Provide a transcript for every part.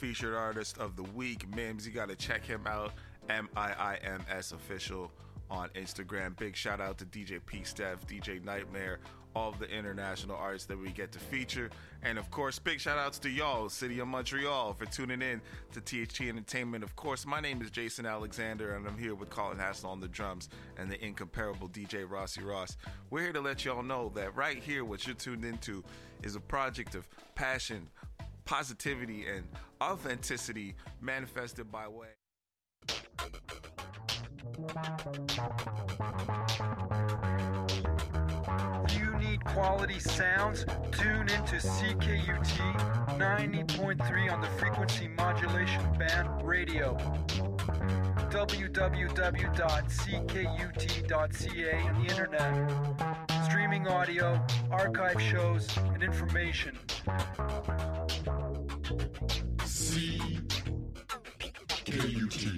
featured artist of the week, Mims. You got to check him out, MIIMS official on Instagram. Big shout out to DJ P Steph, DJ Nightmare, all of the international artists that we get to feature. And of course, big shout outs to y'all, City of Montreal, for tuning in to THT Entertainment. Of course, my name is Jason Alexander, and I'm here with Colin Hassel on the drums and the incomparable DJ Rossi Ross. We're here to let y'all know that right here, what you're tuned into is a project of passion, positivity, and authenticity manifested by way. You need quality sounds? Tune into CKUT 90.3 on the frequency modulation band radio. www.ckut.ca on the internet. Streaming audio, archive shows, and information. CKUT.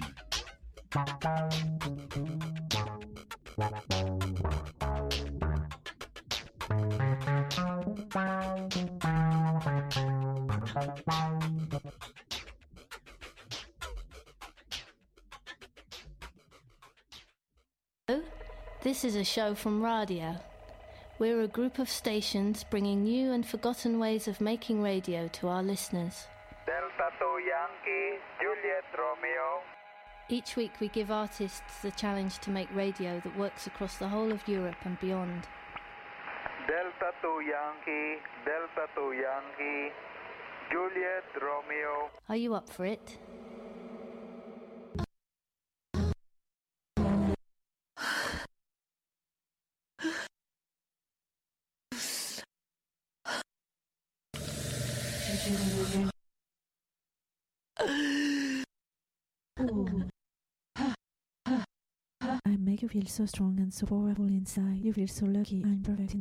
This is a show from Radio. We're a group of stations bringing new and forgotten ways of making radio to our listeners. Delta 2 Yankee, Juliet Romeo. Each week we give artists the challenge to make radio that works across the whole of Europe and beyond. Delta 2 Yankee, Delta 2 Yankee, Juliet Romeo. Are you up for it? I make you feel so strong and so powerful inside. You feel so lucky and perfect.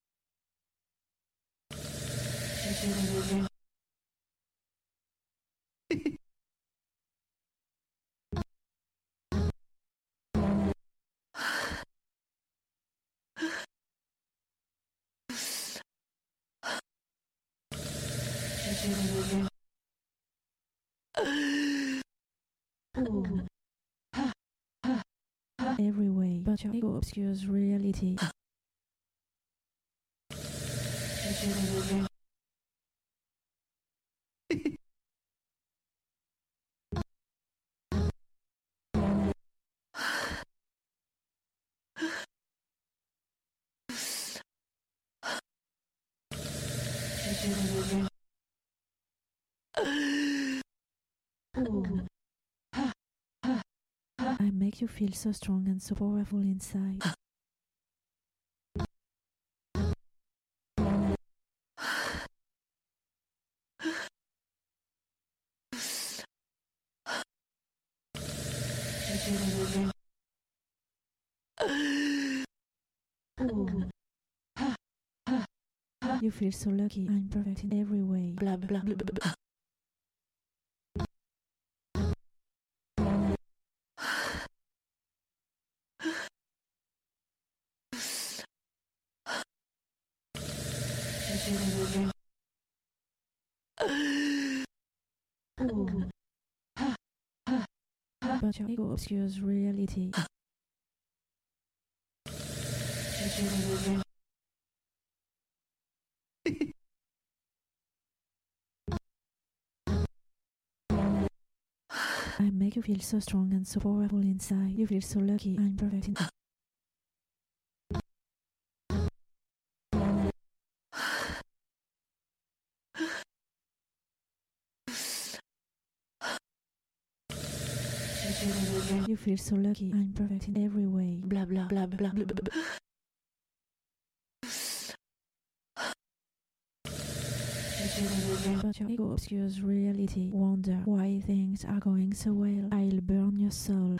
Every way, but your ego obscures reality. I make you feel so strong and so powerful inside. You feel so lucky and perfect in every way. Blah blah blah blah blah. But your ego obscures reality. I make you feel so strong and so powerful inside. You feel so lucky and perfect in You feel so lucky and perfect in every way. Blah blah blah blah blah blah blah. But your ego obscures reality. Wonder why things are going so well. I'll burn your soul.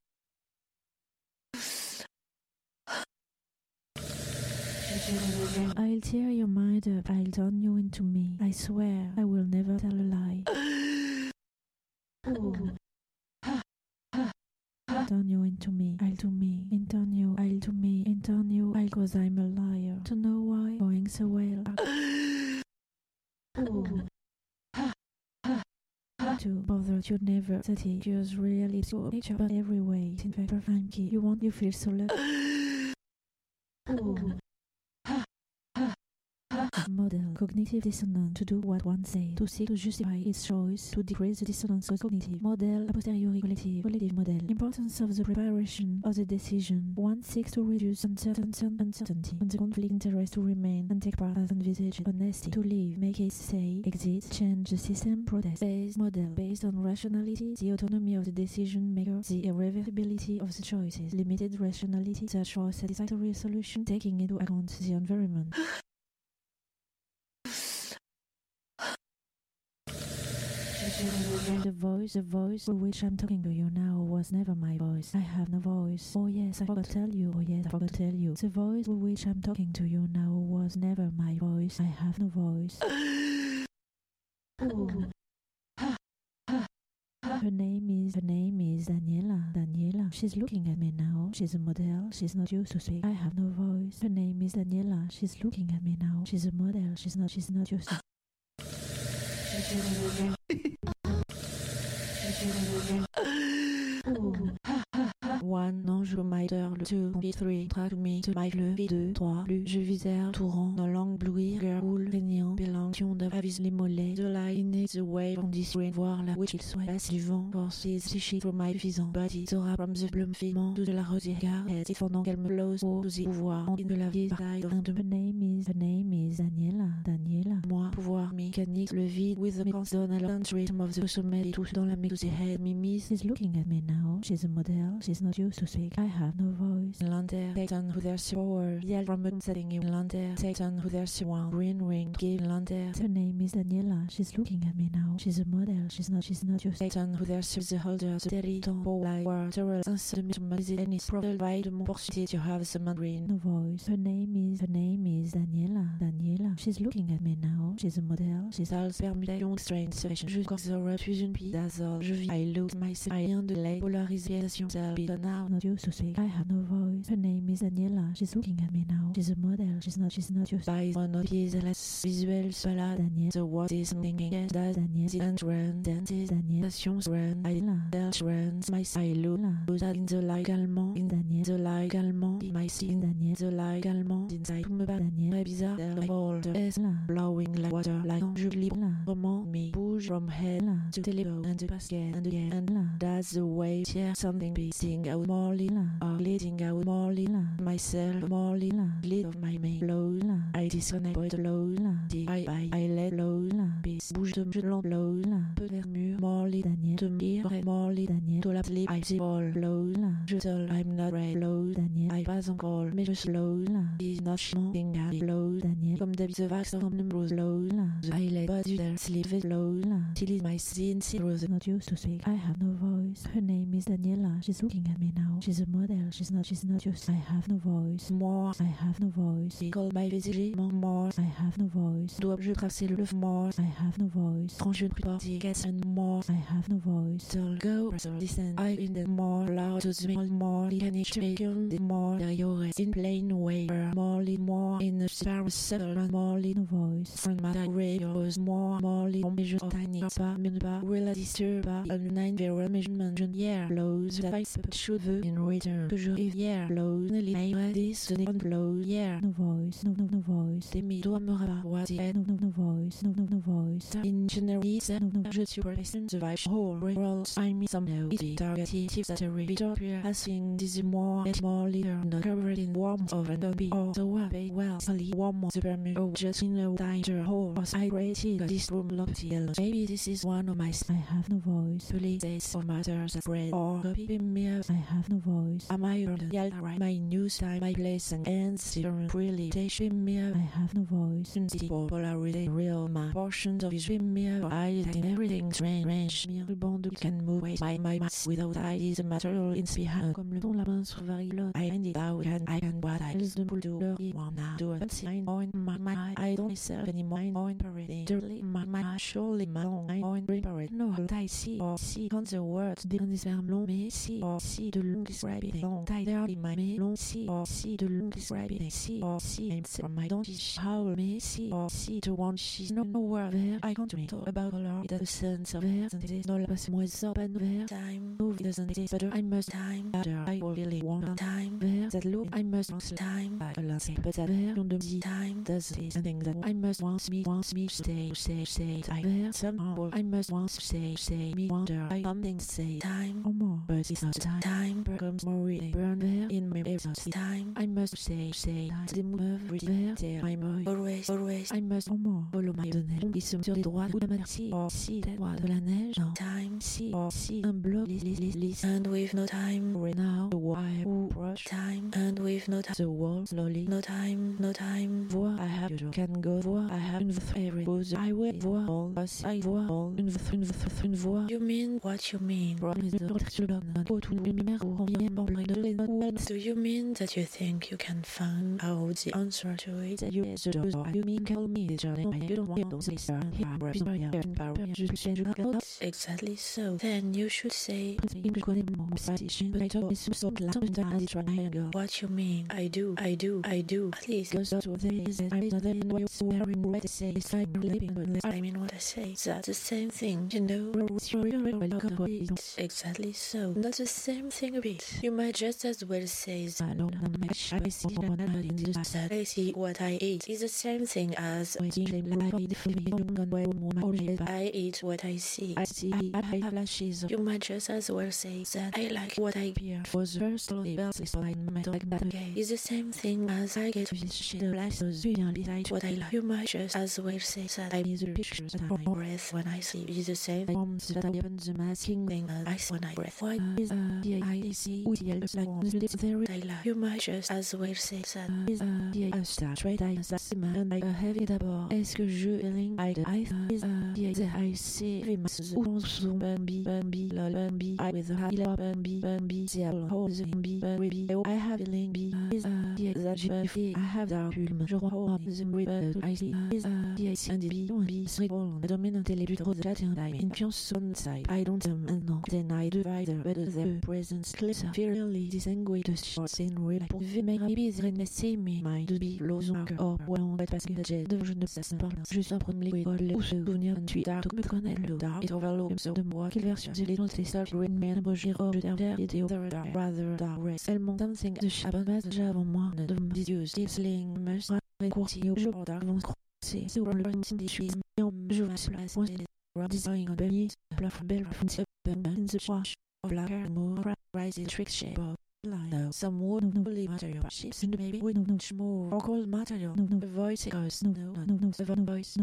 I'll tear your mind up. I'll turn you into me. I swear I will never tell a lie. Turn you into me. I'll do me. In turn you. I'll do me. In turn you. I'll cause I'm a liar. To know why going so well. to bother you never that it just really so picture but every way in fact funky you want you feel so model cognitive dissonance to do what one say to seek to justify its choice to decrease the dissonance of cognitive model a posteriori collective model importance of the preparation of the decision one seeks to reduce uncertainty on the conflict interest to remain and take part as envisaged honesty to live make it say exist change the system protest based model based on rationality the autonomy of the decision maker the irreversibility of the choices limited rationality search for a satisfactory solution taking into account the environment. The voice with which I'm talking to you now was never my voice. I have no voice. Oh yes, I forgot to tell you. The voice with which I'm talking to you now was never my voice. I have no voice. Her name is Daniela. She's looking at me now. She's a model. She's not used to speak. I have no voice. Her name is Daniela. She's looking at me now. She's a model. She's not used to. One, non, je m'aider, le 2, 3, track me, to my le, 2, 3, lu, je visère, tourant, dans langue blouir, girl, régnant, pélantion de avise les mollets, de la inné, the wave, on dit voir la witch, il soit passe du vent, force, psychique, from my visant, body, sera from the bloom, filment, de la rosière, car, et fondant qu'elle me lose, au pouvoir, en de la vie, bataille, de her name is Daniela, moi, pouvoir mécanique, le vide, with the constant rhythm of the sommet, tout dans la mix, the head, Mimi, is looking at me now, she's a model, she's not used to speak, I have no voice, Lander, Satan, who there's power, yell from a setting you, Lander, Satan, who there's one, green ring, give Lander, her name is Daniela, she's looking at me now, she's a model, she's not used to Satan, who there's the holder, the territon, like water, any profile by the more pursuit you have some green, no voice, her name is Daniela, she's looking at me now, she's a model, she's all permutation, strange situation, jusqu'à ce refuse une pie d'azole, je vis, I look myself, I am de la polarisation, self, now, not used to speak, I have no voice, her name is Daniela, she's looking at me now, she's a model, she's not used to by one of his less visual salad, Daniel, the what is thinking, yes, that's Daniel, the run, dances, Daniel, stations run, I runs, my silo, that in the like allemand, in Daniel, the like allemand, my in Daniel, the like allemand, inside, me pas Daniel, bizarre, the all the S, blowing like water, like je libre, roman, me, push from head, to telephone, and the basket, and again, that's the way, yeah, something be sing out more lila, or leading out more lila, myself more lila, lead of my main low, I disconnect with the low, I let low, peace, bouge de long low, peu vers mur, more lila, Daniel, to me, more lila, Daniel, to la sleep, I see all low, je tell, I'm not right, low, Daniel, I pass encore, mais je slow, is not smoking, low, Daniel, comme d'habitude, vax of numbers low, I let body there, sleep with low, till is my sin, rose, not used to speak, I have no voice, her name is Daniela, she's looking at me now, she's a model, she's not used, I have no voice, moi, I have no voice, he called my visage, more, I have no voice, dois-je tracer le more, I have no voice, tranche une partie, guess and more, I have no voice, so go, listen, I in the more, loud to smell more, can each bacon, the more, there you rest in plain way, more, in the sparrow settle, more, no voice, from my radios, more, measure tiny, pas, mais ne pas, will I disturb, online, very measurement, yeah, lows, that I should in return, que je rive, yeah, lows, I read this, the next blow, yeah, no voice, no voice, des mi doigts me rabat, what it, no voice, no voice, in general, no, je suis person, the vibe, whole, rolls, I mean, some no, easy, targeted, tips that a reader, asking, this is more, leader, not covered in warmth of and be, or so well, solid, warm, the permit, oh, just in no danger, whole, I rated, this room, lofty, maybe this is one of my, I have no voice, police, or matters, bread, or copy me up, I have no voice, am I on the Yalta, right, my news time, my place, and ends, really, they swim me up, I have no voice, in city, polarity, real, my portions of you swim me up, I in everything's range, me, le bond, can move, my mass, without I is a material in behind, comme le don, la main sur varie, I find it out, I can what I use the pull to, one now, do it, see, I know my, I don't myself anymore, I know in parade, dirty, my, surely, my own, I know in bring parade, no, I see, or see, on the words, didn't this verb long, me, see, or see, the long describing, long, tie there, in my me, long, see, or see, the long describing, see, or see, I'm from my don't howl, me, see, or see, the one she's nowhere there, I can't talk about color, it has a sense of hair, and it exist. No la moi so pan ver time. Move doesn't exist, but I must time. After I will really want time. Ver that look, I must want time. I will say, but that version de me time does it. And things that I must want me stay. I ver somehow I must want say me wonder. I something say time or more, but it's not time. Time becomes more reading. Burn ver in my ears. Time I must say. The move ver there. I'm always. I must or more. Follow my tunnel. Ils sont sur les droits ou de ma si. Or si les droits de la neige. No time. Si or si un bloc. List. And with no time. Right now. The wire. Brush. Time. And with no time. The wall. Slowly. No time. Voir. I have you can go. Voir. I have une every pose. I will voir all. I voir all. Une voix. You mean what you mean? Do you mean that you think you can find out the answer to it? You mean call me the journey? You don't want those exactly so. Then you should say what you mean. I do. At least I mean what I say. That's the same thing, you know. Exactly so. Not the same thing a bit. You might just as well say I see what I eat is the same thing as I eat what I see. You might just as well say that I like what I hear. Is the same thing as I get what I like. You might just as well say that I miss pictures of my breath when I sleep. Is the same that opens the masking thing as I see when I breath. Why is I see you might just as well say that and I have it d'abord. Est-ce que je feeling I see Bambi I with a Bambi I have feeling I have dark je crois I see and dominant les buts roses in on side I don't and no then I divider but the presence clear fairly distinguished the shorts in real pour vivre maybe see me my to be low or well parce que j'ai de je ne sais pas juste un premier ou se souvenir d'un tweet me connaître le dark et overload sur de moi quelle version j'ai les autres les seuls green man bojiro de derrière vidéo rather dark race elle monte something de chabon mais déjà avant moi de me disuse sling must courtier je dark vont c'est sur le des suis je vais place design on Benny, Bluff Bell, in the wash of black hair, more rising trick shape of line. Some wood, no material, ships in the baby, with no more, or cold material, no voice, goes, no voice,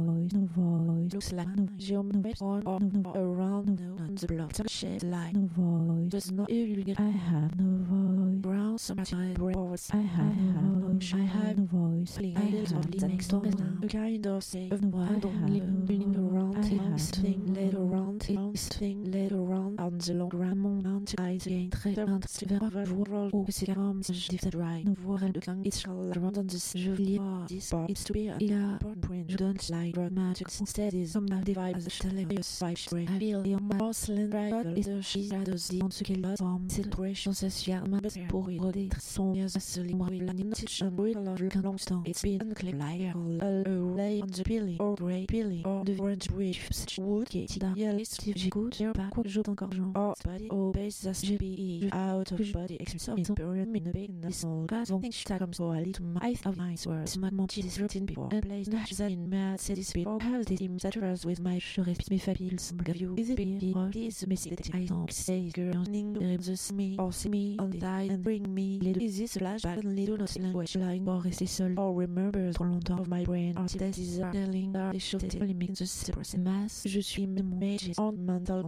looks like no geom, no form, or no around, no, on the block, shape, like no voice, does not irrigate, I have no voice, brown, some reports, I have no voice, I have the next door, a kind of say, of no, I don't live around, thing later around, on the long ramon, mountain, eyes again, très roll au c'est comme je dis right no voir le clang it's all around on this je lis this part it's to be a print je don't like dramatic instead is some divide as a televious five spray I feel on my porcelain right is a she does the on ce qu'elle does from celebration social ma best pour y redire son yes a libre la nutrition with a large long it's been unclear like a lay on the pilly or grey pilly or the orange bridge wood katie yellow j'écoute pas quoi je encore genre or body oh base as GBE out of body express of period in the big national gas von think comes so a little my of nice words my monty is written before and place that in mad cities before how the team saturates with my sure me fabulous you is it be or is messy that I don't say girl the me or see me on the side and bring me little is this flashback and little not language lying or rester seul or remember trop longtemps of my brain or is telling are should only make the person mass je suis mage on mental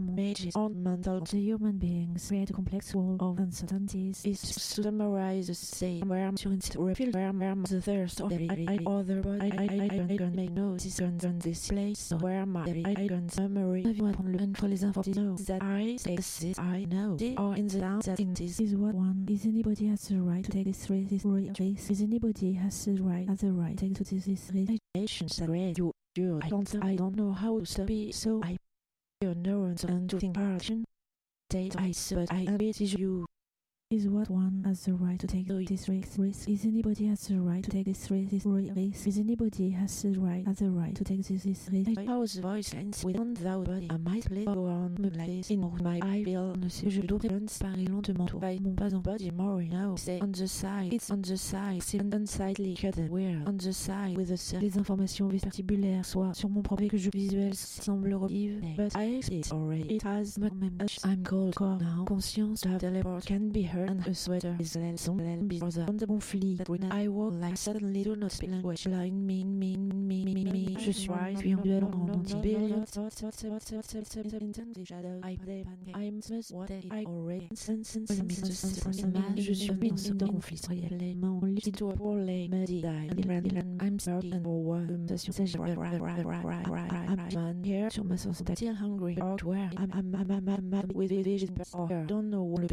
the human beings create a complex world of uncertainties is to summarize the same where I'm to refill where I'm the thirst of I other but I can make notice on this place so where am I can summary for les informations that I exist I know or in the down that in this is what one is anybody has the right to take this race is anybody has the right take to this relations that you I don't know how to stop it so I your neurons and to think action date I but I bet you Is what one has the right to take this risk? Is anybody has the right to take this risk? Is anybody has the right to take this risk? How was the voice ends without body? I might play go on like this in my eye feel ne sais je dois parler lentement by mon pas en body more now say on the side it's on the side c'est unsightly cut where on the side with the les informations vestibulaires soit sur mon propre que je visuel semble revivre but I see it already it has I'm cold core now conscience to have teleport can be heard and a sweater is less on the conflit that when I walk like suddenly do not speak language line me je suis en duel en entier billion I'm smith what I already sense je suis mis dans conflit réellement lucide pour les medi I'm sorry and for what I'm here sur ma sauce still hungry or where I'm with vision don't know le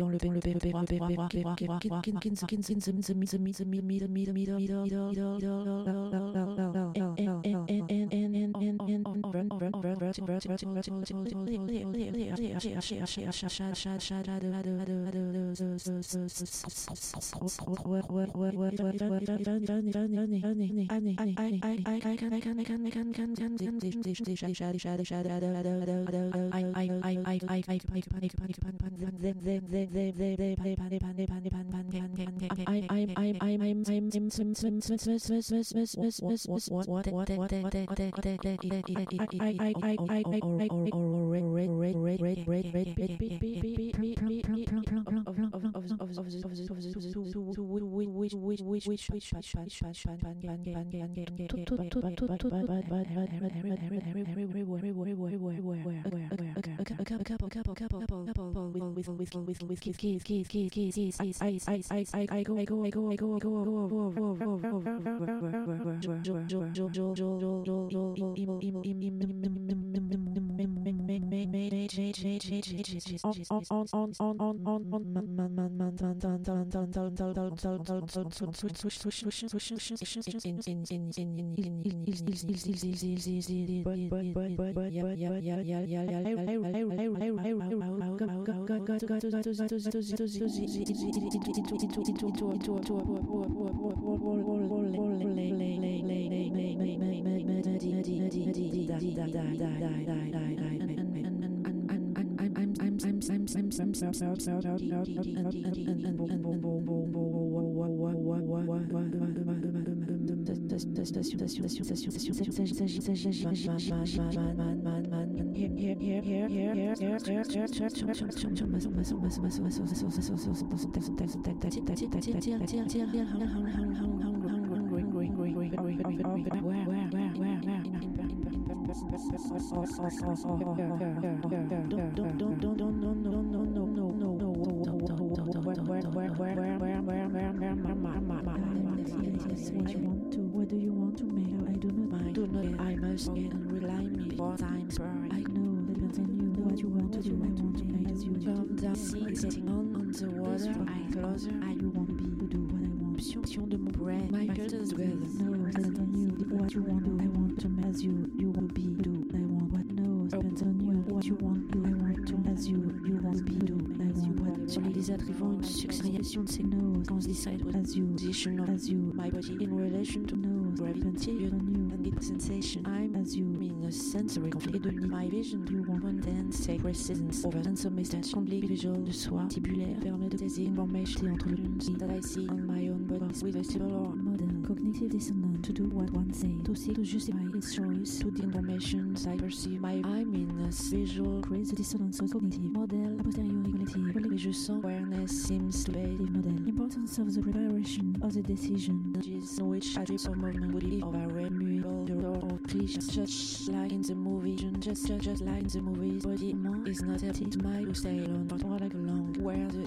What do you want to make? I do not mind. Do not. I must and rely me 4 times per. I know depends on you. What you want to do. I want to make you. Come down, sitting on the water. I closer. I you want to be to do what I want. Option de mon brain. My shoulders together. No, depends on you. What you want to do. I want to as you. You want to be do. I want what no depends on you. What you want to do. I want to as you. You want to be do. I want what. Sur les attributs une succession de ces no. Quand je decide what as you. Position as you. My body in relation to no. Gravity on you. And the sensation. I'm as you. Mean a sensory conflit de my vision. You want one dance. Take precedence over and some message. Conflit visual de soi. Tibulaire. Permet de saisir information entre le lundi. That I see on my own body. With vestibular or model. Cognitive dissonance. To do what one say. To seek to justify its choice. To the information I perceive. My I mean a visual. Creates a dissonance of cognitive. Model. A posteriori collective. Je sens awareness seems to be the model. Importance of the preparation of the decision. Which attributes of movement would be of a remuable or cliche. Just like in the movie. Just like in the movies. Body is not empty to my to stay alone. But more like along. Where the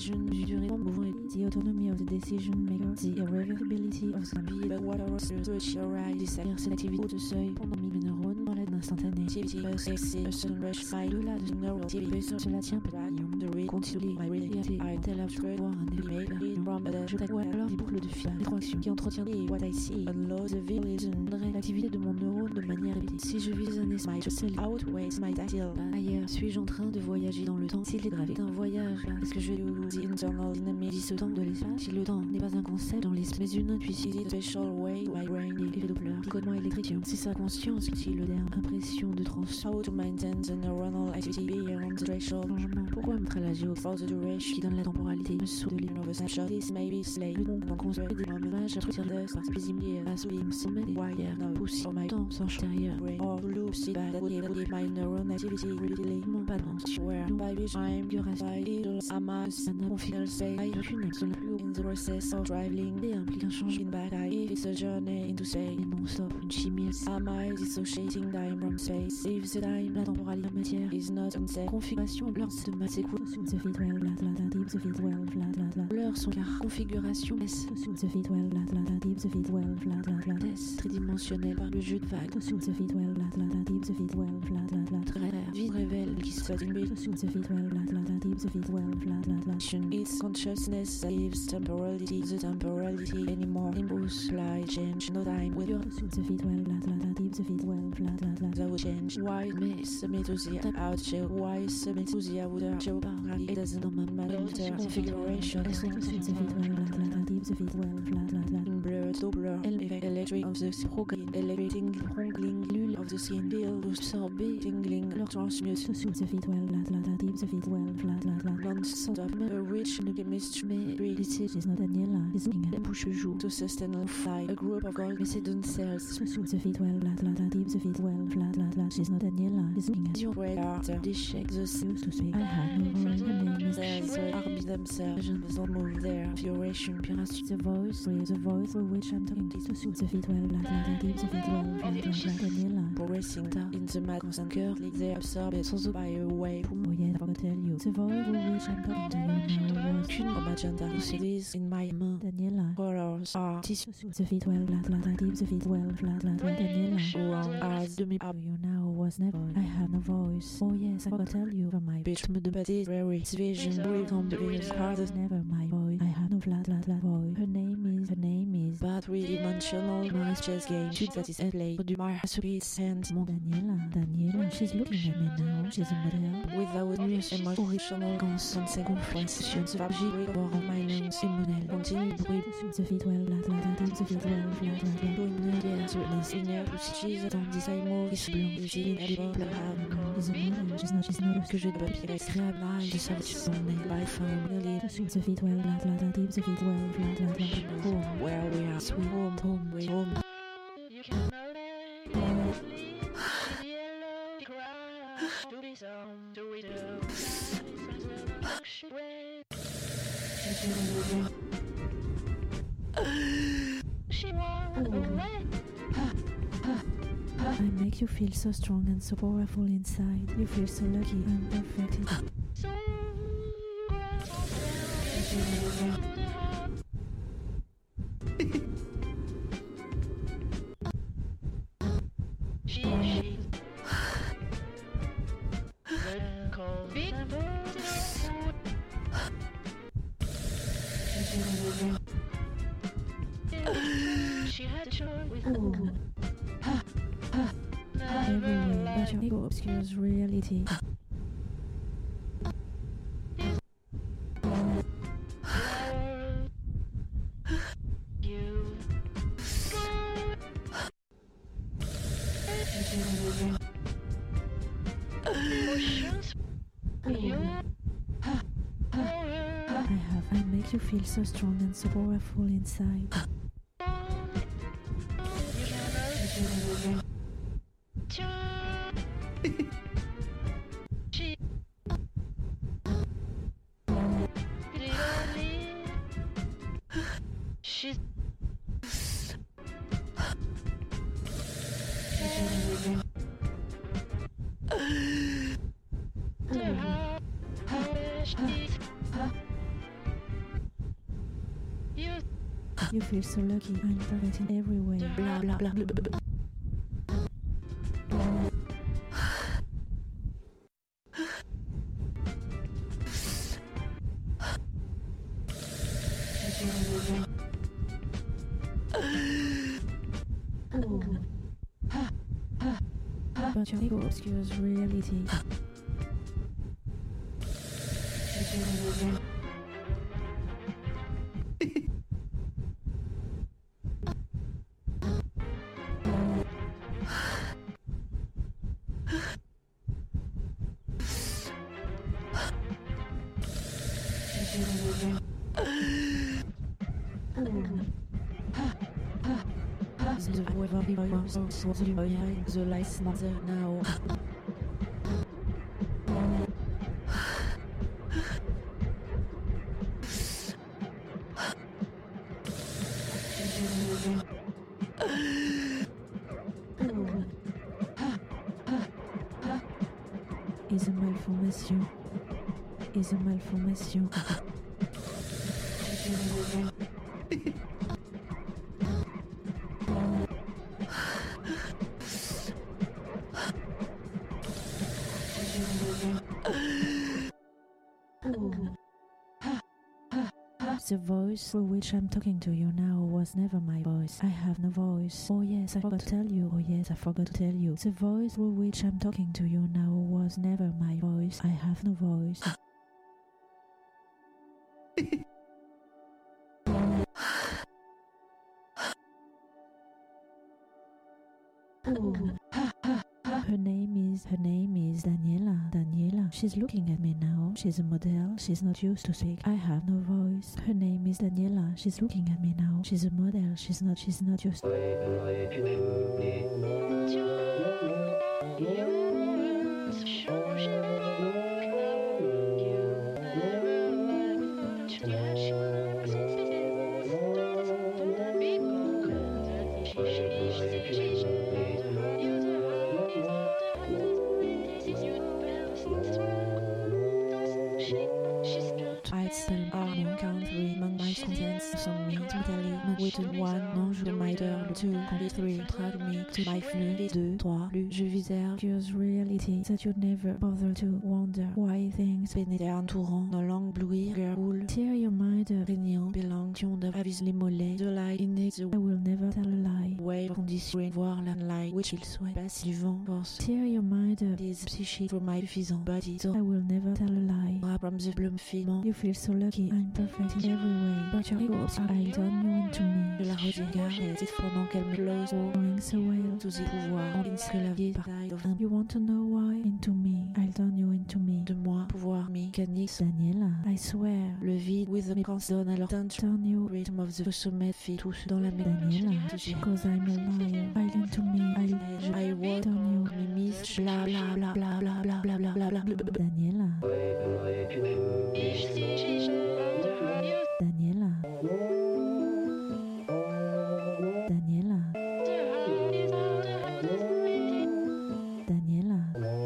the autonomy of the decision maker. The irreversibility of the vie. But what are the switch your right. Discerner cette activité de seuil pendant 1000 neurones dans l'aide instantanée. activity, a sexy, a sudden rush, side, de la, de neural TV, cela tient pas, de re, continue, my reality, I tell of straight one, and made a from a je t'accorde alors les boucles de fil, les trois actions qui entretiennent les what I see, unload the vision, l'activité de mon neurone de manière répétée. Si je vise un smile, je sais outweighs my ideal. Ailleurs, suis-je en train de voyager dans le temps? S'il est gravé d'un voyage, est-ce que je use the internal dynamic, ce temps de l'espace? Si le temps n'est pas un concept dans l'espace, mais une intuition, special way, my brain, l'effet Doppler, picotement électrique, c'est sa conscience qui le dernier, impression de trans, how to maintain the neuronal activity beyond the threshold, changement. Pourquoi montrer la géo, for the duration, qui donne la temporalité, le saut de l'une of a snapshot, this may be slay, le monde, en construire des moments, je retire de ça, plus immigré, à soulim, sommet, des wire, now, pussy, for my temps, sans extérieur, brain, or loop, see that, that would give my neuron activity, repeatedly, mon balance, where, by which I'm, purified, idols, amas, and confidence, say, I aucune, seul plus in the process of traveling, et implique un changement back, if it's a journey into say, et non-stop, une chimie, am I dissociating time from space, if the time, la temporalité, la matière, is not on set, configuration, l'heure, c'est de maths, c'est cool, the fit well, deep, the fit well, l'heure, son car, configuration, S, the fit well, deep, the fit well, S, tridimensionnel, par le jeu de vagues, the fit well, deep, the fit well, très vide, révèle, qui se fait the fit well, deep, the fit well, it's consciousness that gives temporality, the temporality anymore, impulse, fly, change, no time, with your the fit well, deep, the fit well, that will change, why, mais, submit tap out, chill, why, submit to the outer, chill, it doesn't know my configuration, the fit well, deep, the fit well, in blur, Doppler, electric of the program, electric wrongling, lul of the scene, build, absorber, tingling, leur transmute, the fit well, deep, the fit well, non-stop, a rich in the chemistry, this is not Daniela, is looking at push joue, to sustain a fly, a group of gold, Macedon cells, the fit well, deep, the fit well, she's not Daniela, is looking at your radar, they shake the used to speak, I have no voice, her name is Arby themselves, je don't move there, duration, purity, the voice through which I'm talking to the fit well, deep, the fit well, Daniela, progressing down in the mad constant currently they absorb it, also by a way, oh yeah, I forgot to tell you, the voice through which I'm talking to you now was qu'une comme agenda, to see this in my main, Daniela, horrors are tissue, the fit well, deep, the fit well, Daniela, wrong as demi up, you now was never, I have no voice, oh yes, I forgot to tell you, for my bitch, me de bâtisse, very, vision, breathe on the vision, hard as never, my voice, I have no flat voice, her name is, but three-dimensional, nice chess game, shoot that is at play, du my sweet hands, mon Daniela, she's looking at me now, she's a model, without news, and my original constant second function, the fabric, or on my lungs, immunal, continue, bruit, the fit well, deep, the fit well, doing the air, sweetness, inner, she's at on this imo, is blanc, is in edible, is a model, she's not, que je dois papier agréable, je savais son nez, by phone, nearly, the fit well, deep, the fit well, home, where we are, sweet home, way home. I make you feel so strong and so powerful inside. You feel so lucky and perfected. Everywhere, but your ego obscures reality. I make you feel so strong and so powerful inside. You feel so lucky and perfect in every way. Blah blah blah blah blah. but your ego obscures reality. The lights mother now. Is a malformation. Is a malformation. The voice through which I'm talking to you now was never my voice. I have no voice. Oh yes, I forgot to tell you. Oh yes, I forgot to tell you. The voice through which I'm talking to you now was never my voice. I have no voice. Her name is Daniela. She's looking at me now. She's a model. She's not used to speak. I have no voice. Her name is Daniela. She's looking at me now. She's a model. She's not used to Je visère curious reality that you'd never bother to wonder why things pénétrent entourant nos langues blouir roule. Tear your mind up, régnant, bélanction avise les mollets, de lie in it, I will never tell a lie. Wave condition, voir la lie, which il souhaite, passe du vent, force. Tear your mind up, this psychic for my suffisant body, so I will never tell a lie. From the bloom filment, you feel so lucky, I'm perfect in every way, but your ego I turn you into me. Je la regarde, et c'est pendant qu'elle me close, going so well, to the pouvoir, inscrit la vie, partaille of them. You want to know why? Into me, I'll turn you into me. De moi, pouvoir, mécanique, Daniela, I swear, le vide, with the mécanique donne alors turn you, rhythm of the sommet, fit tous dans la Daniela, cause I'm a liar, I'll into me, I will turn you, mimis, bla bla bla bla bla bla bla bla bla bla bla. Daniela. Daniela. Daniela. Daniela.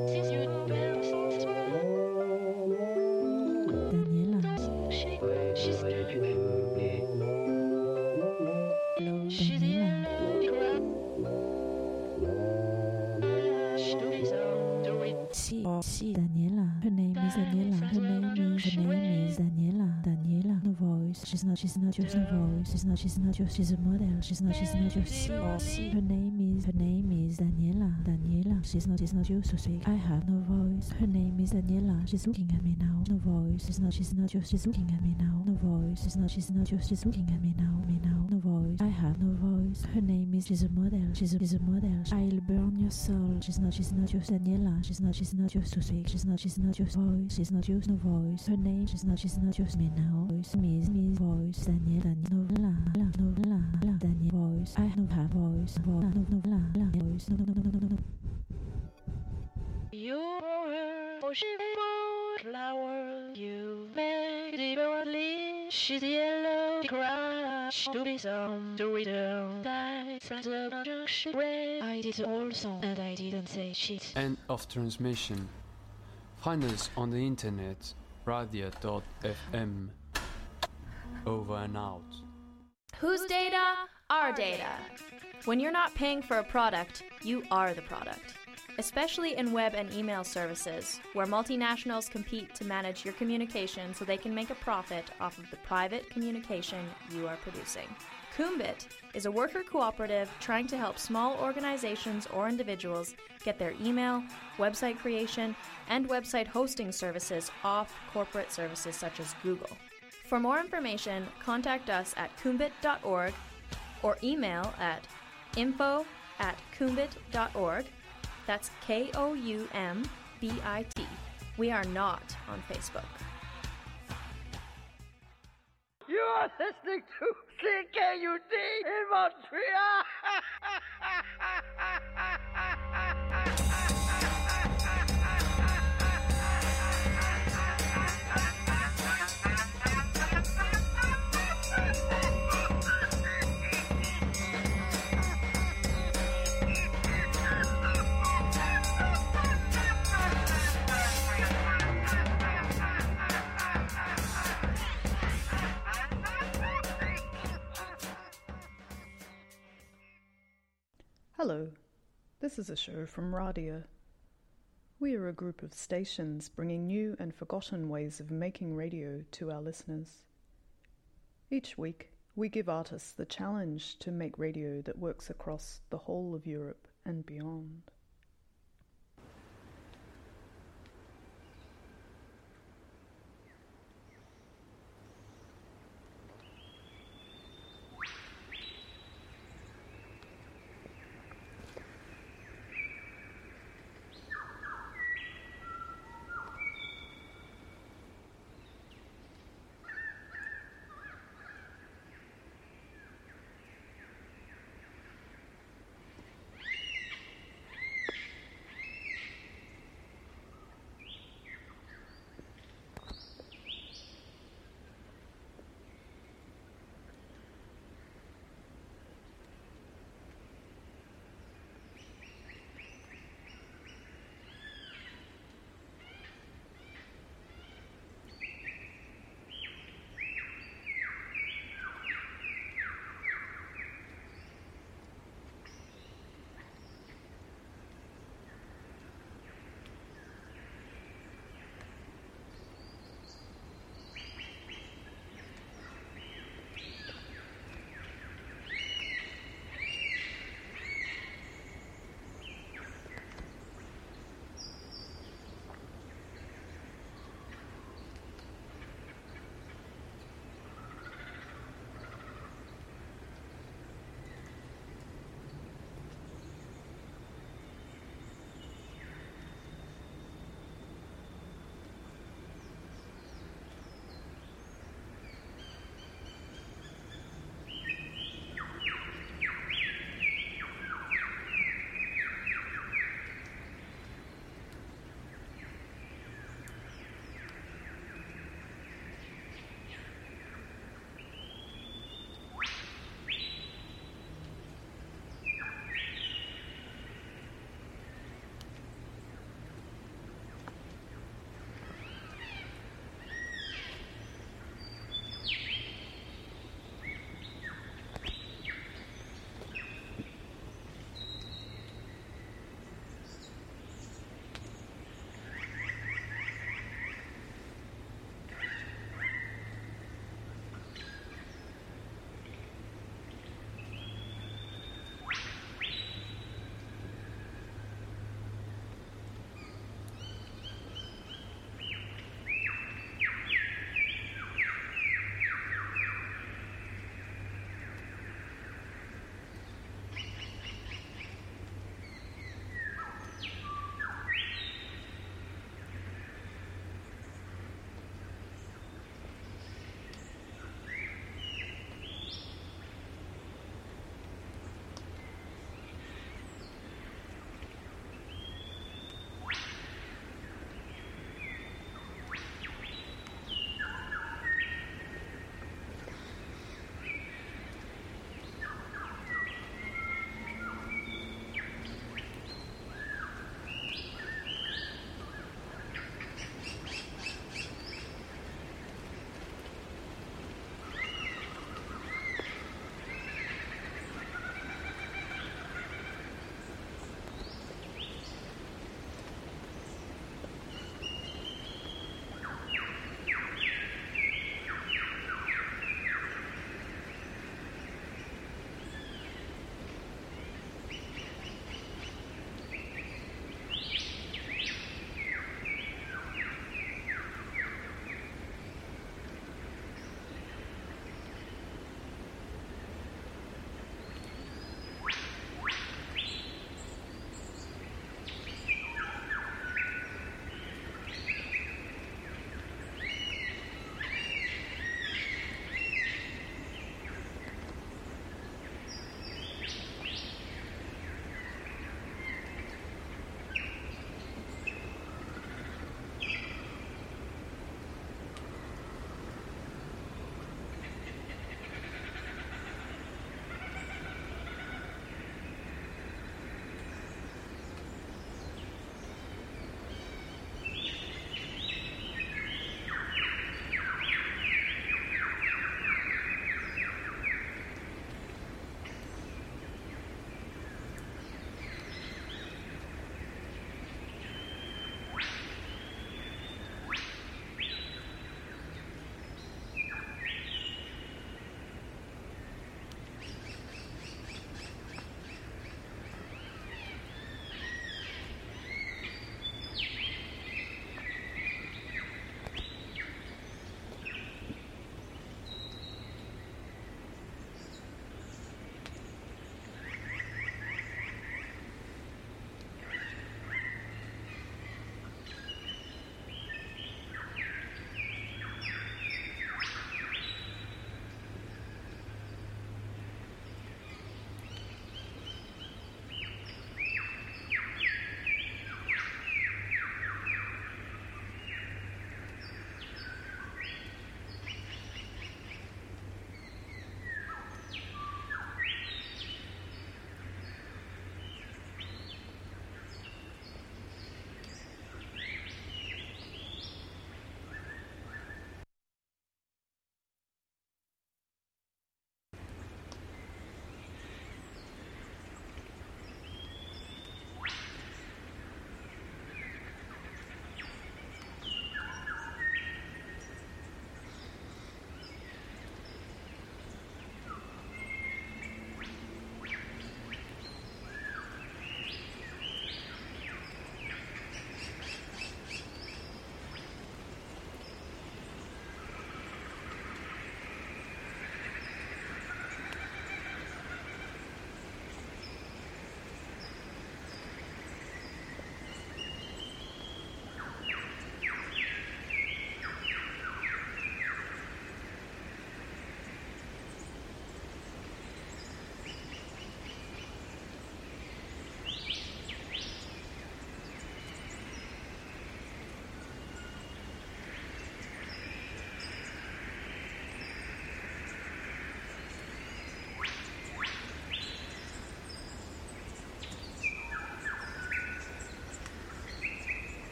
See, Daniela. Her name is Daniela. Her name is Daniela. Daniela. No voice. She's not just no voice. She's not just. She's a model. She's not just. See. Her name is Daniela. Daniela. She's not used to speak. I have no voice. Her name is Daniela. She's looking at me now. No voice. She's not just. She's looking at me now. No voice. She's not just. She's looking at me now. No voice. I have no voice. Her name is. She's a model. She's a model. I'll burn your soul. She's not just Daniela. She's not used to speak. She's not just voice. She's not used no voice. Her name. She's not just me now. Voice. Me voice. Daniela. No la. Daniela. Voice. I don't have voice. No la. Voice. No. You're a beautiful flower. You make deliberately. She's yellow. Crash to be some to return. I did all song and I didn't say shit. End of transmission. Find us on the internet, radio.fm. Over and out. Whose data? Our data. When you're not paying for a product, you are the product. Especially in web and email services, where multinationals compete to manage your communication so they can make a profit off of the private communication you are producing. Kumbit is a worker cooperative trying to help small organizations or individuals get their email, website creation, and website hosting services off corporate services such as Google. For more information, contact us at kumbit.org or email at info@kumbit.org. That's KOUMBIT. We are not on Facebook. You are listening to CKUT in Montreal. Hello, this is a show from Radia. We are a group of stations bringing new and forgotten ways of making radio to our listeners. Each week, we give artists the challenge to make radio that works across the whole of Europe and beyond.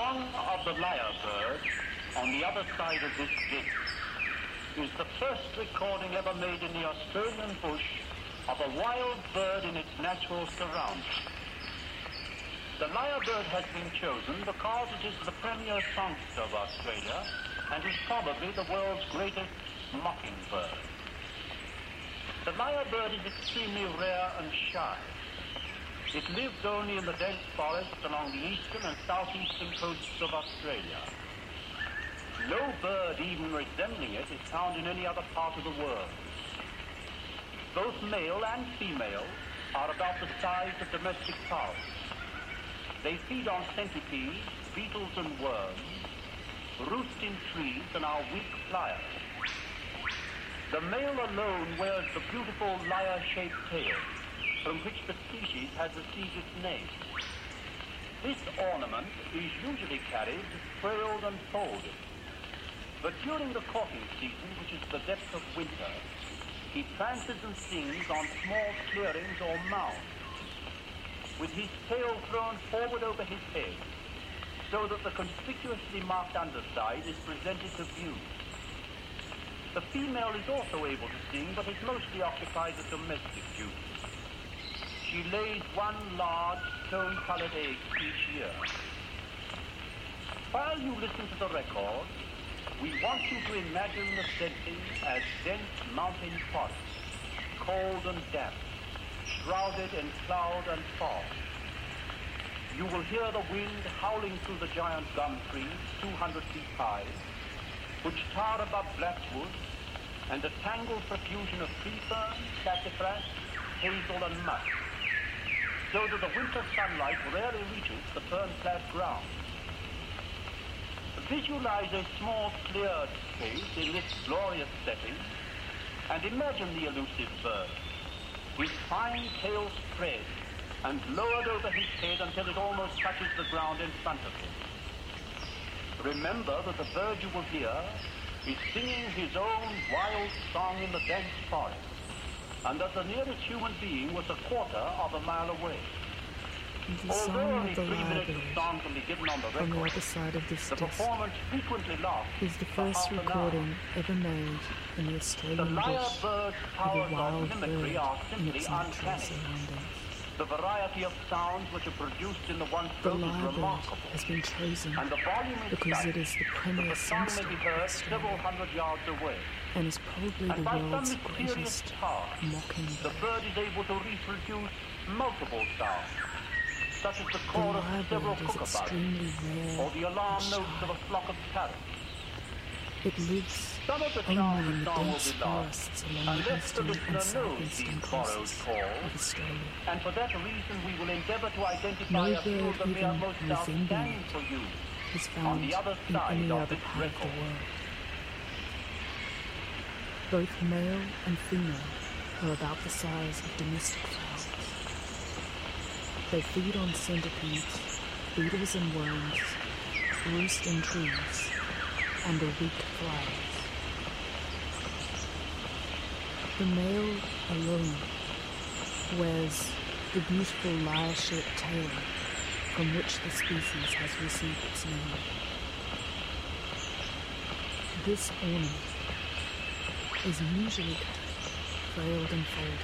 song of the lyrebird on the other side of this gate is the first recording ever made in the Australian bush of a wild bird in its natural surroundings. The lyrebird has been chosen because it is the premier songster of Australia and is probably the world's greatest mockingbird. The lyrebird is extremely rare and shy. It lives only in the dense forests along the eastern and southeastern coasts of Australia. No bird even resembling it is found in any other part of the world. Both male and female are about the size of domestic fowls. They feed on centipedes, beetles and worms, roost in trees and are weak flyers. The male alone wears the beautiful lyre-shaped tail, from which the species has received its name. This ornament is usually carried furled and folded, but during the courting season, which is the depth of winter, he prances and sings on small clearings or mounds, with his tail thrown forward over his head, so that the conspicuously marked underside is presented to view. The female is also able to sing, but is mostly occupied with domestic duties. She lays one large, stone-colored egg each year. While you listen to the record, we want you to imagine the setting as dense mountain forests, cold and damp, shrouded in cloud and fog. You will hear the wind howling through the giant gum trees, 200 feet high, which tower above blackwood, and a tangled profusion of tree fern, sassafras, hazel and musk, so that the winter sunlight rarely reaches the fern-clad ground. Visualize a small cleared space in this glorious setting, and imagine the elusive bird, his fine tail spread and lowered over his head until it almost touches the ground in front of him. Remember that the bird you will hear is singing his own wild song in the dense forest, and that the nearest human being was a quarter of a mile away. The Although song only of the 3 minutes of lyrebird song can be given on the on the record, other side of this the disc performance frequently lasts is the for first half an hour. recording ever made in the The Australian bush lyrebird's of powers a wild of mimicry bird are in simply its natural uncanny. surroundings. The variety of sounds which are produced in the one The throat is lyrebird remarkable, has been chosen and the volume is because such it is the that premier the song may songster be of heard several Australia hundred yards away. and is probably And the by some world's mysterious greatest power, the mockingbird. bird is able to reproduce multiple sounds, such as the The chorus of several lyrebird is kookaburras, extremely rare or the alarm and notes of shy. a flock of parrots. It lives Some of the only charms in of the song will dense be lost, forests along the unless the eastern listener and knows southeastern these borrowed coasts calls, of Australia. and for that reason we will endeavor to identify No a few of the bird mere even most resembling outstanding it for you is on found the other in side any of other this part of the record. world. Both male and female are about the size of domestic fowls. They feed on centipedes, beetles and worms, roost in trees, and are weak flyers. The male alone wears the beautiful lyre-shaped tail from which the species has received its name. This ornament is usually frailed and folded,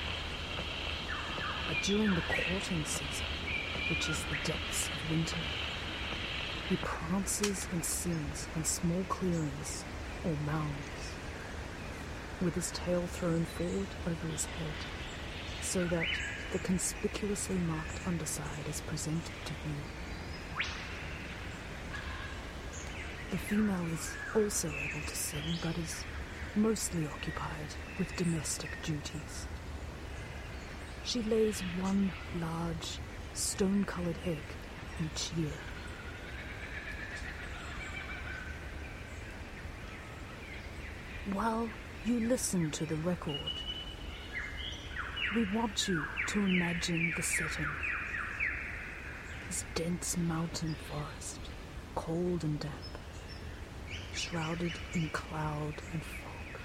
but during the courting season, which is the depths of winter, he prances and sings in small clearings or mounds, with his tail thrown forward over his head, so that the conspicuously marked underside is presented to view. The female is also able to sing, but is mostly occupied with domestic duties. She lays one large, stone-colored egg each year. While you listen to the record, we want you to imagine the setting. This dense mountain forest, cold and damp, shrouded in cloud and fog.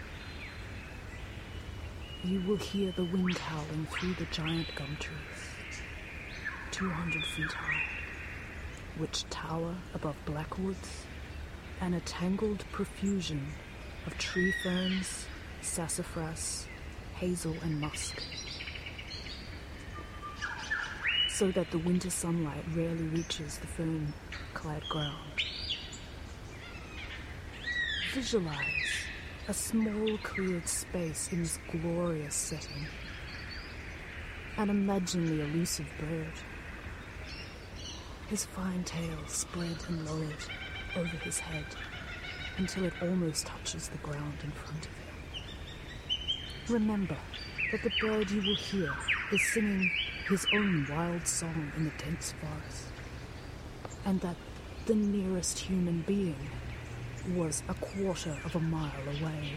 You will hear the wind howling through the giant gum trees, 200 feet high, which tower above Blackwoods, and a tangled profusion of tree ferns, sassafras, hazel and musk, so that the winter sunlight rarely reaches the fern-clad ground. Visualize a small cleared space in this glorious setting, and imagine the elusive bird, his fine tail spread and lowered over his head until it almost touches the ground in front of him. Remember that the bird you will hear is singing his own wild song in the dense forest, and that the nearest human being was a quarter of a mile away.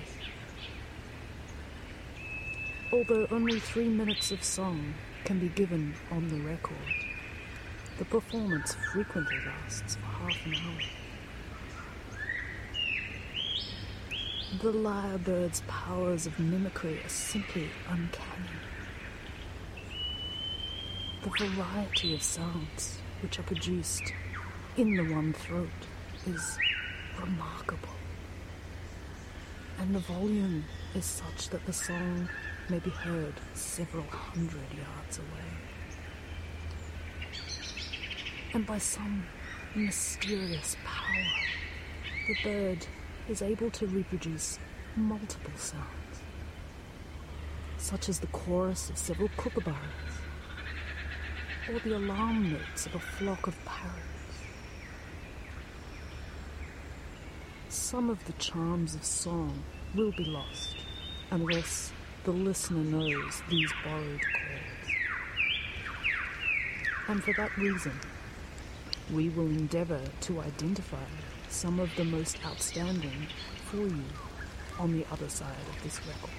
Although only 3 minutes of song can be given on the record, the performance frequently lasts for half an hour. The lyrebird's powers of mimicry are simply uncanny. The variety of sounds which are produced in the one throat is remarkable, and the volume is such that the song may be heard several hundred yards away. And by some mysterious power, the bird is able to reproduce multiple sounds, such as the chorus of several kookaburras, or the alarm notes of a flock of parrots. Some of the charms of song will be lost unless the listener knows these borrowed chords. And for that reason, we will endeavour to identify some of the most outstanding for you on the other side of this record.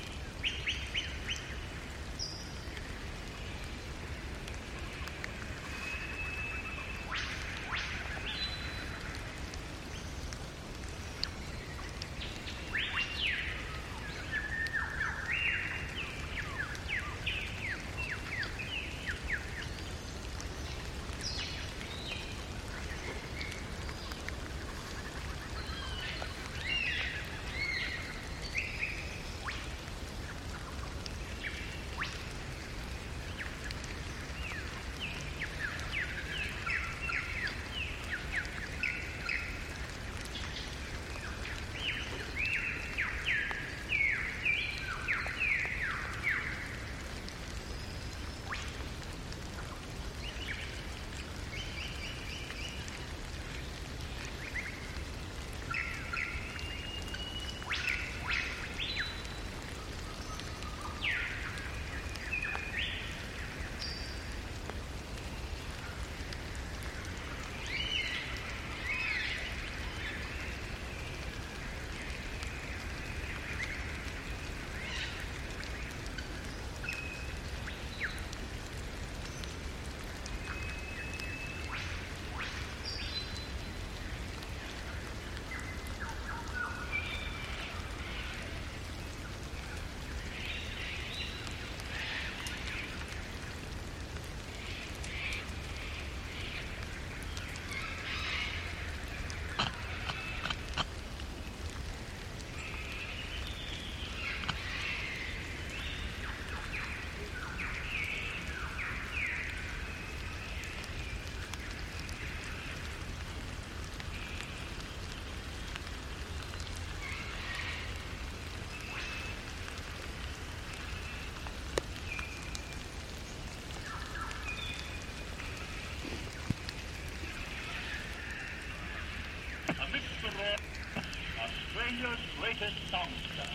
Australia's greatest songster.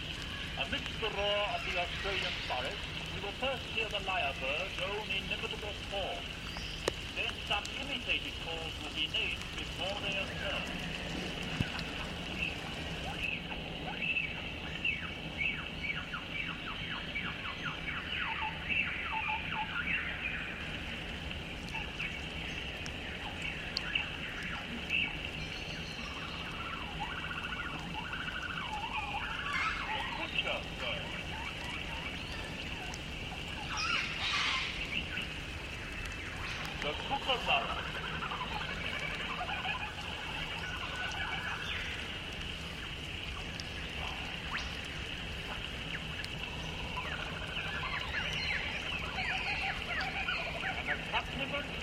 Amidst the roar of the Australian forest, we will first hear the lyrebird's own inimitable call. Then some imitated calls will be made before they occur. The kookaburra,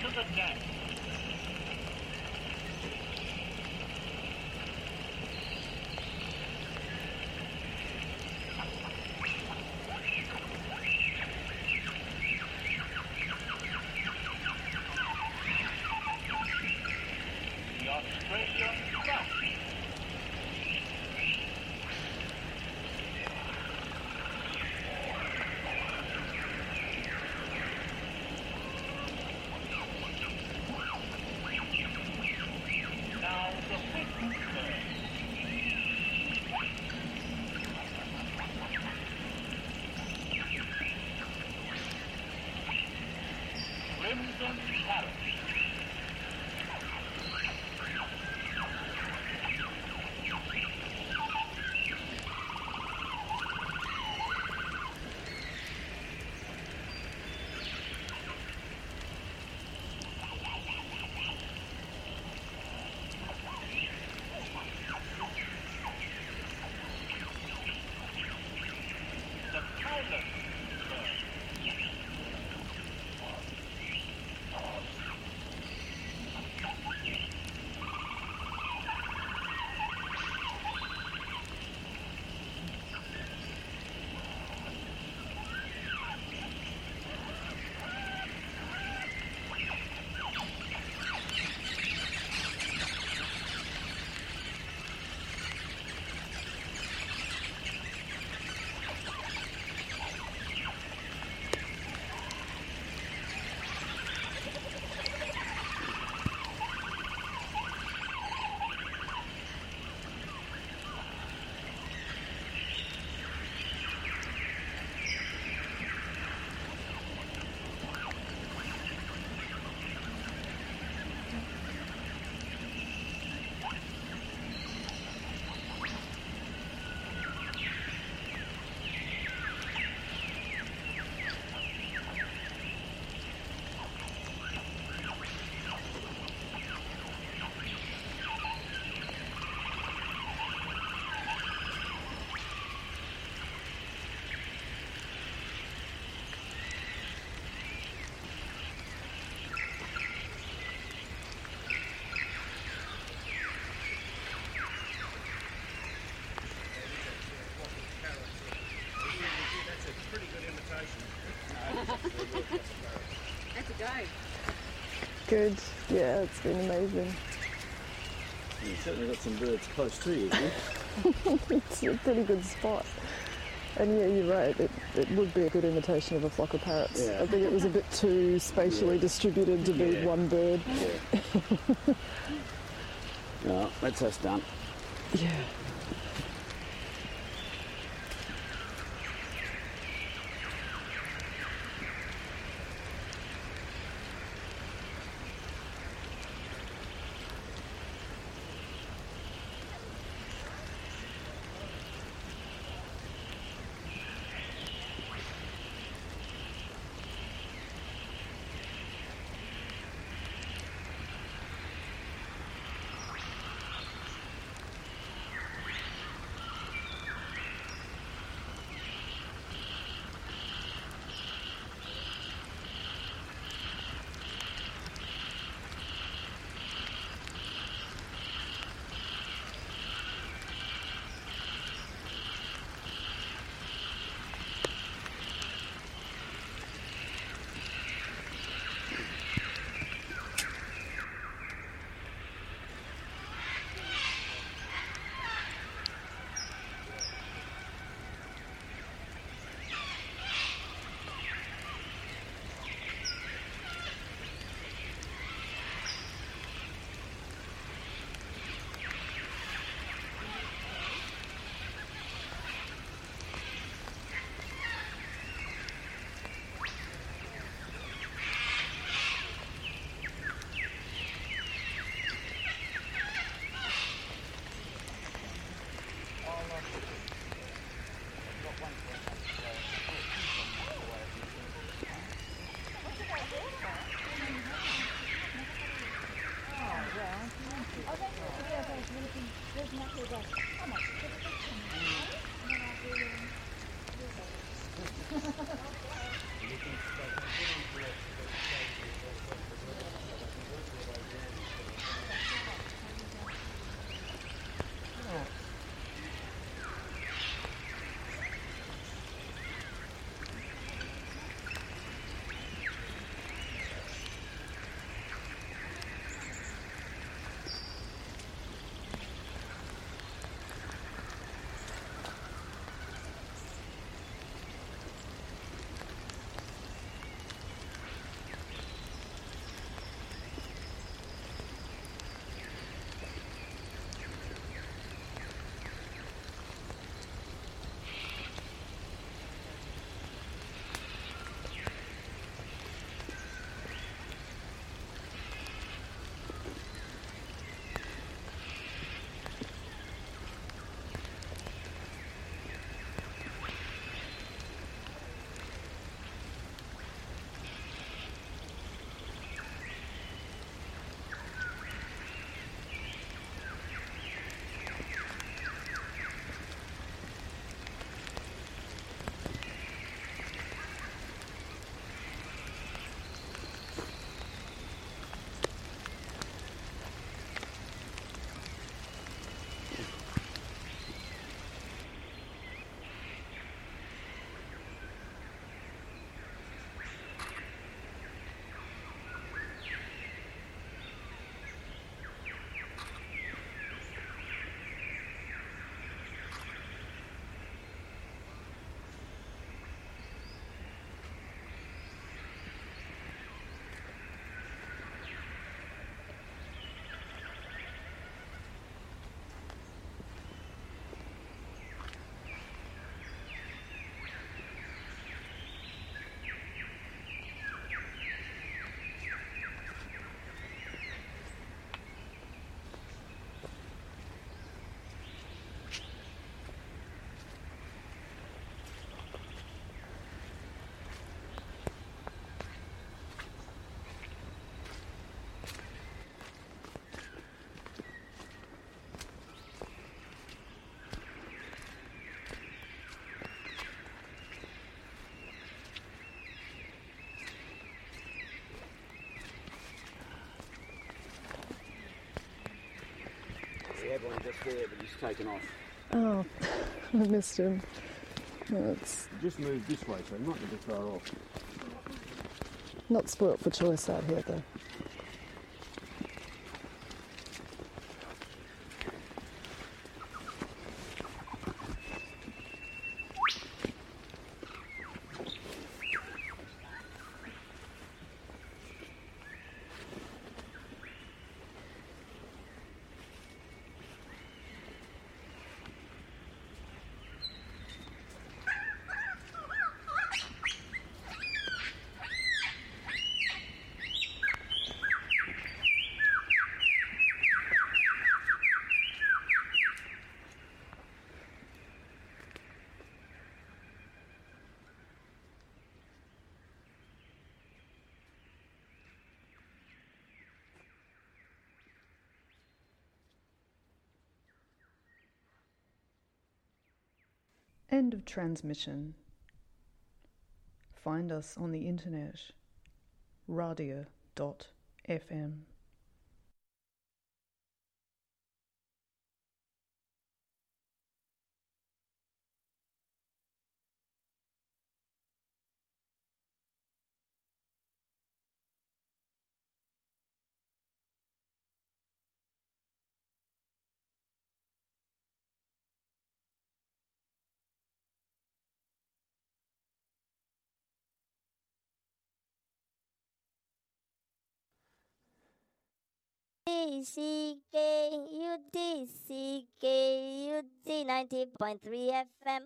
the deck. The Australian Duck. Now the fifth bird. Crimson Parrot. The Pilot bird. That's a go. Good. Yeah, it's been amazing. You've certainly got some birds close to you, haven't you? It's a pretty good spot. And yeah, you're right, it would be a good imitation of a flock of parrots. Yeah. I think it was a bit too spatially distributed to be one bird. Yeah. No, that's us done. Yeah. had one just there, but he's taken off. Oh, I missed him. Just move this way, so not to be far off. Not spoilt for choice out here, though. End of transmission. Find us on the internet, radia.fm. CKUT 90.3 FM.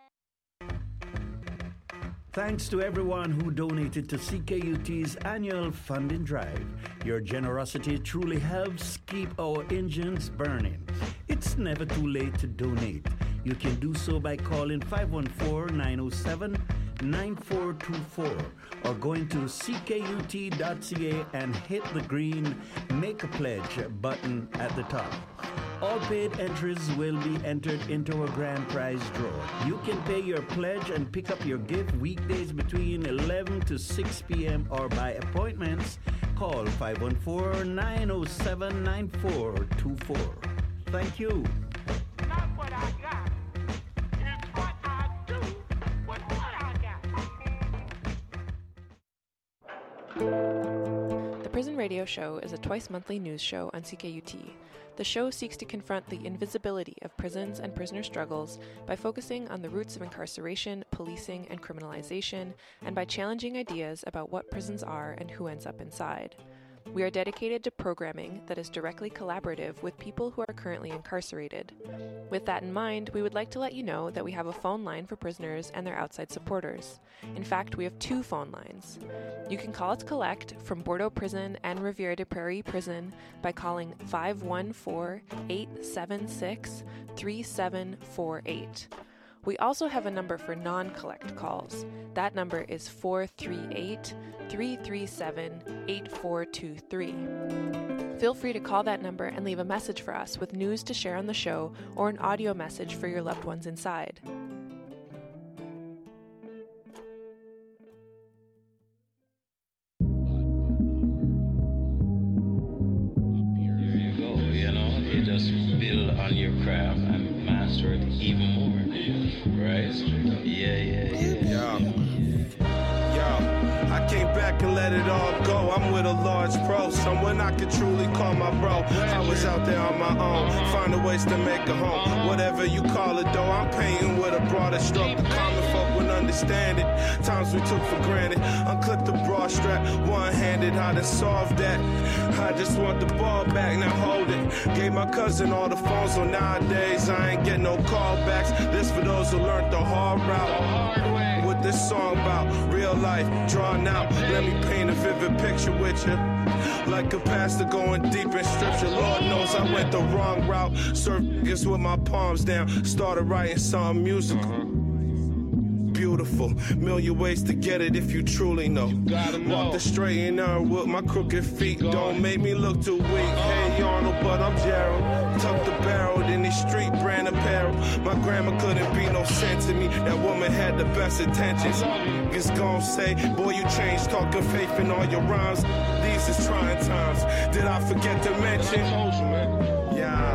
Thanks to everyone who donated to CKUT's annual funding drive. Your generosity truly helps keep our engines burning. It's never too late to donate. You can do so by calling 514-907-9424 or going to ckut.ca and hit the green Make a Pledge button at the top. All paid entries will be entered into a grand prize draw. You can pay your pledge and pick up your gift weekdays between 11 to 6 p.m. or by appointments. Call 514-907-9424. Thank you. Not what I got. It's what I do with what I got. The Prison Radio Show is a twice-monthly news show on CKUT. The show seeks to confront the invisibility of prisons and prisoner struggles by focusing on the roots of incarceration, policing, and criminalization, and by challenging ideas about what prisons are and who ends up inside. We are dedicated to programming that is directly collaborative with people who are currently incarcerated. With that in mind, we would like to let you know that we have a phone line for prisoners and their outside supporters. In fact, we have 2 phone lines. You can call us collect from Bordeaux Prison and Rivière des Prairies Prison by calling 514-876-3748. We also have a number for non-collect calls. That number is 438-337-8423. Feel free to call that number and leave a message for us with news to share on the show or an audio message for your loved ones inside. Here you go, you just build on your craft and master it even more. Right? Yeah. Yo, I came back and let it all go. I'm with a large pro, someone I could truly call my bro. I was out there on my own, finding ways to make a home. Whatever you call it, though, I'm painting with a broader stroke. The common folk wouldn't understand it. Times we took for granted. Unclip the broad strap, one-handed, how to solve that. I just want the ball back, now hold it. Gave my cousin all the phones, so nowadays I ain't get no callbacks. This for those who learned the hard route. What this song about, real life, drawn out. Let me paint a vivid picture with you. Like a pastor going deep in scripture. Lord knows I went the wrong route. Served niggas with my palms down. Started writing something musical. Beautiful, million ways to get it if you truly know. Walk the straight and narrow with my crooked feet. Don't make me look too weak. Hey Arnold, but I'm Gerald. Tuck the barrel in the street brand apparel. My grandma couldn't be no saint to me. That woman had the best intentions. Niggas gon' say, boy, you changed. Talking faith in all your rhymes. These is trying times. Did I forget to mention? Yeah.